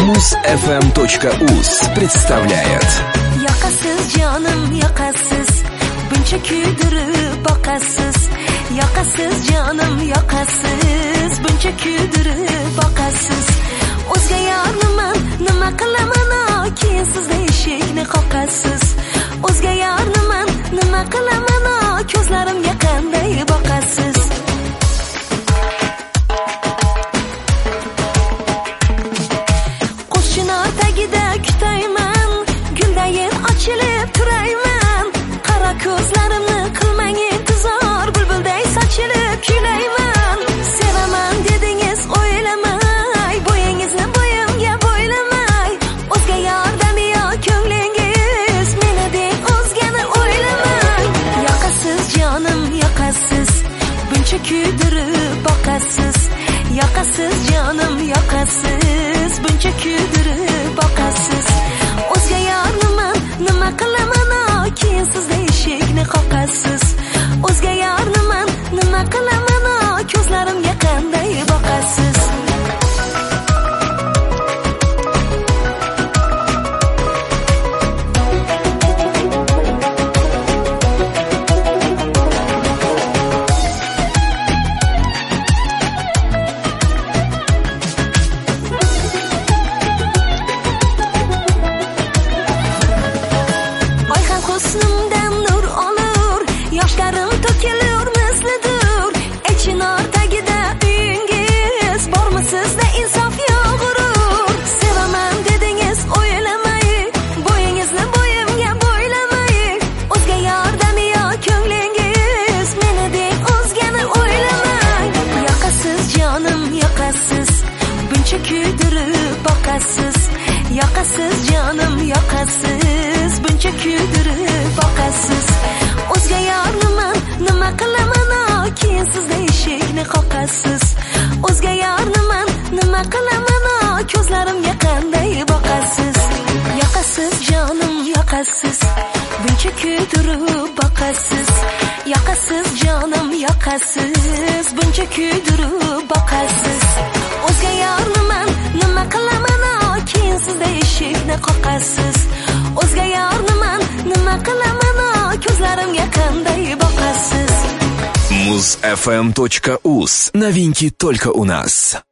Muzfm.uz представляет. Yoqasiz jonim, yoqasiz, buncha kuydirib boqasiz. Yoqasiz jonim, yoqasiz, buncha kuydirib boqasiz. O'zga yorniman, nima qilaman, keyin sizda eshikni qoqasiz. O'zga yorniman, nima qilaman, ko'zlarimga qanday boqasiz. Qo'shchinor tagida kutayman, guldayin ochilib turayman. Qara ko'zlarimni qilmang intizor, bulbulday sochilib kuylayman. Sevaman dedingiz o'ylamay, bo'yingizni bo'yimga bo'ylamay. O'zga yordami yo ko'nglingiz, meni deng o'zgani o'ylamang. Yoqasiz jonim, yoqasiz, buncha kuydirib boqasiz. Yoqasiz jonim, yoqasiz, buncha kuydirib boqasiz. O'zga yorniman, nima qilaman, keyin sizda eshikni qoqasiz. O'zga yorniman, nima qilaman, ko'zlarimga qanday boqasiz. Husnimdan nur olur, yoshlarim to'kilur mislidur. Echinor tagida uyingiz, bormi sizda insof yo g'urur? Sevaman dedingiz o'ylamay, bo'yingizni bo'yimga bo'ylamay. O'zga yordami yo ko'nglingiz, meni deng o'zgani o'ylamang. Yoqasiz jonim, yoqasiz, buncha kuydirib boqasiz. Yoqasiz jonim, yoqasiz, buncha kuydirib boqasiz. O'zga yorniman, nima qilaman, keyin sizda eshikni qoqasiz. O'zga yorniman, nima qilaman, ko'zlarimga qanday boqasiz. Yoqasiz jonim, yoqasiz, buncha kuydirib boqasiz. Yoqasiz jonim, yoqasiz, buncha kuydirib boqasiz. O'zga yorniman, nima qilaman, keyin sizda eshikni qoqasiz. O'zga yorniman, nima qilaman, ko'zlarimga qanday boqasiz. Muzfm.uz. Новинки только у нас.